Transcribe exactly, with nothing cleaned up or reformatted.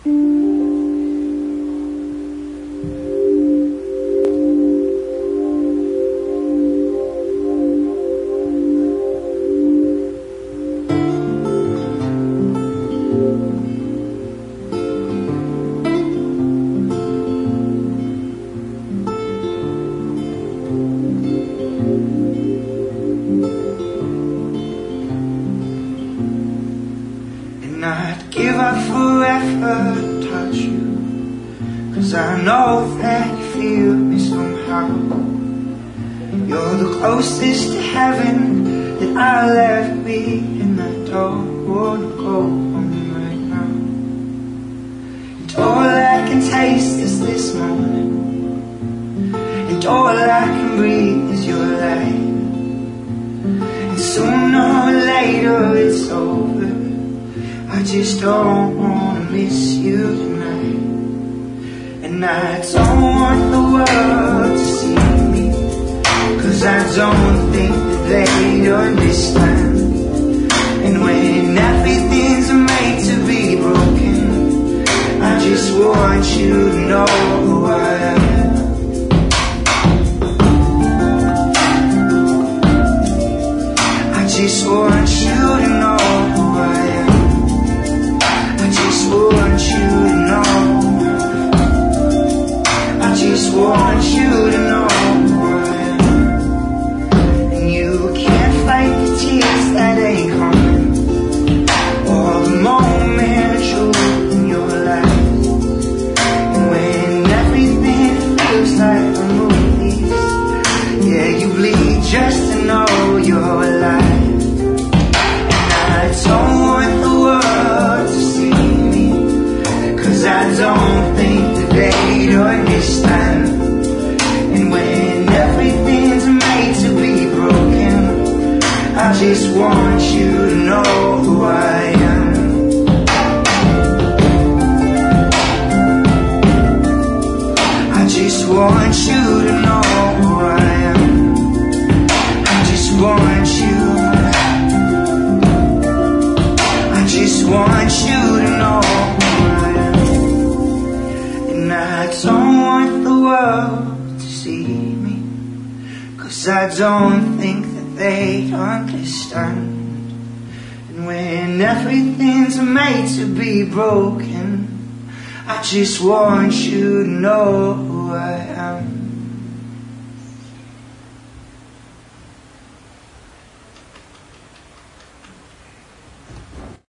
I'd give up forever to touch you, 'cause I know that you feel me somehow. You're the closest to heaven that I'll ever be, and I don't wanna go home right now. And all I can taste is this moment, and all I can breathe is your light. And sooner or later it's over, I just don't wanna miss you tonight. And I don't want the world to see me, 'cause I don't think that they understand. And when everything's made to be broken, I just want you to know who I am. I just want you to know who I am. I just want you to know. I just want you to know who I am. And you can't fight the tears that ain't coming, or the moment of truth in your life. And when everything feels like a movie, yeah, you bleed just to know you're alive. And I don't want the world to see me, 'cause I don't think that they'd understand. And when everything's made to be broken, I just want you to know who I am. I just want you to know who I am. I just want you. I just want you to know who I am. And I don't want the world to see me, 'cause I don't think that they'd understand. And when everything's made to be broken, I just want you to know who I am.